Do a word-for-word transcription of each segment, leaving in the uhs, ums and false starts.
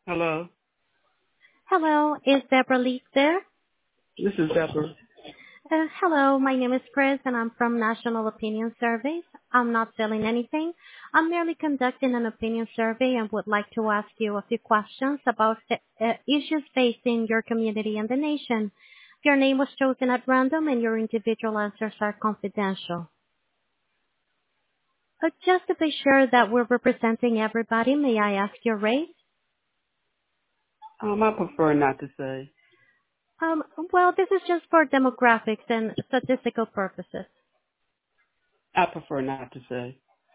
Hello, Hello, is Deborah Lee there? this is Deborah. Uh, hello, my name is Chris and I'm from National Opinion Surveys. I'm not selling anything. I'm merely conducting an opinion survey and would like to ask you a few questions about the uh, issues facing your community and the nation. Your name was chosen at random and your individual answers are confidential. But just to be sure that we're representing everybody, may I ask your race? Um, I prefer not to say. Um, well, this is just for demographics and statistical purposes. I prefer not to say.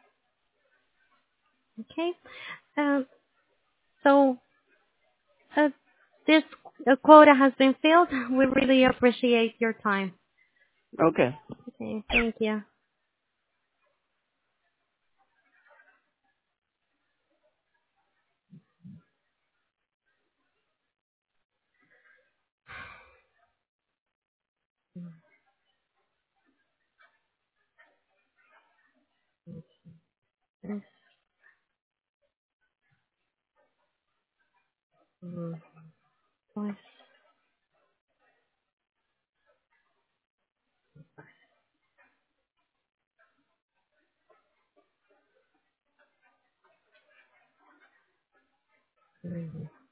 Okay? Um, so uh, this uh, quota has been filled. We really appreciate your time. Okay. Okay, thank you. Yes, mm, voice, mm.